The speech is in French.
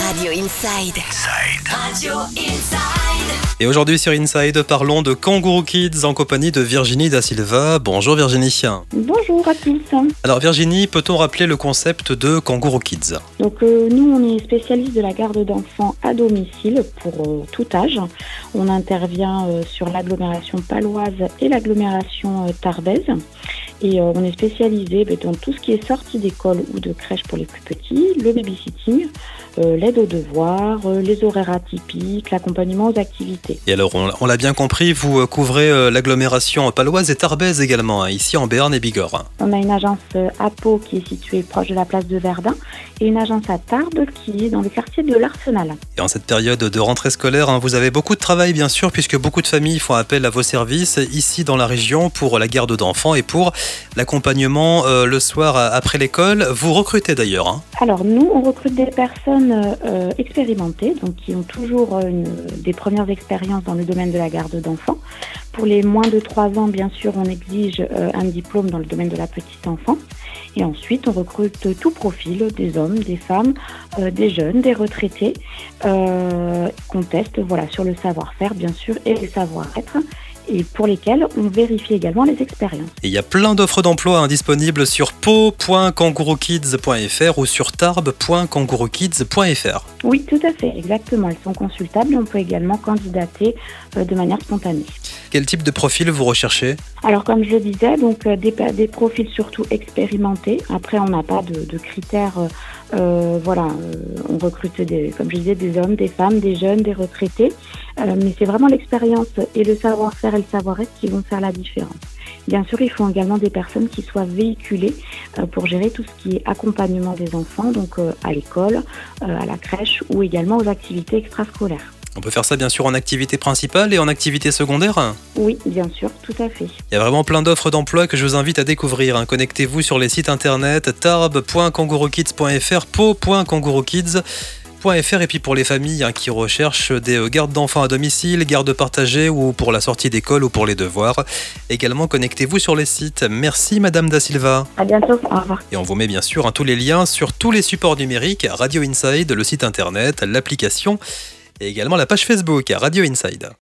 Radio Inside. Radio Inside. Et aujourd'hui sur Inside, parlons de Kangourou Kids en compagnie de Virginie Da Silva. Bonjour Virginie. Bonjour à tous. Alors Virginie, peut-on rappeler le concept de Kangourou Kids ? Donc nous, on est spécialiste de la garde d'enfants à domicile pour tout âge. On intervient sur l'agglomération paloise et l'agglomération tarbaise. Et on est spécialisé dans tout ce qui est sortie d'école ou de crèche pour les plus petits, le babysitting, l'aide aux devoirs, les horaires atypiques, l'accompagnement aux activités. Et alors, on l'a bien compris, vous couvrez l'agglomération paloise et tarbaise également, ici en Béarn et Bigorre. On a une agence à Pau qui est située proche de la place de Verdun et une agence à Tarbes qui est dans le quartier de l'Arsenal. Et en cette période de rentrée scolaire, vous avez beaucoup de travail bien sûr, puisque beaucoup de familles font appel à vos services ici dans la région pour la garde d'enfants et pour l'accompagnement le soir après l'école. Vous recrutez d'ailleurs. Alors nous, on recrute des personnes expérimentées, donc qui ont toujours des premières expériences dans le domaine de la garde d'enfants. Pour les moins de 3 ans, bien sûr, on exige un diplôme dans le domaine de la petite enfance. Et ensuite, on recrute tout profil, des hommes, des femmes, des jeunes, des retraités, qu'on teste sur le savoir-faire, bien sûr, et le savoir-être, et pour lesquels on vérifie également les expériences. Et il y a plein d'offres d'emploi disponibles sur pau.kangouroukids.fr ou sur tarbes.kangouroukids.fr. Oui, tout à fait, exactement. Elles sont consultables et on peut également candidater de manière spontanée. Quel type de profil vous recherchez ? Alors comme je le disais, donc des profils surtout expérimentés. Après, on n'a pas de critères. On recrute comme je disais, des hommes, des femmes, des jeunes, des retraités. Mais c'est vraiment l'expérience et le savoir-faire et le savoir-être qui vont faire la différence. Bien sûr, il faut également des personnes qui soient véhiculées pour gérer tout ce qui est accompagnement des enfants, donc à l'école, à la crèche ou également aux activités extrascolaires. On peut faire ça bien sûr en activité principale et en activité secondaire ? Oui, bien sûr, tout à fait. Il y a vraiment plein d'offres d'emploi que je vous invite à découvrir. Connectez-vous sur les sites internet tarbes.kangouroukids.fr, pau.kangouroukids.fr et puis pour les familles qui recherchent des gardes d'enfants à domicile, gardes partagées ou pour la sortie d'école ou pour les devoirs. Également, connectez-vous sur les sites. Merci Madame Da Silva. À bientôt, au revoir. Et on vous met bien sûr tous les liens sur tous les supports numériques, Radio Inside, le site internet, l'application et également la page Facebook Radio Inside.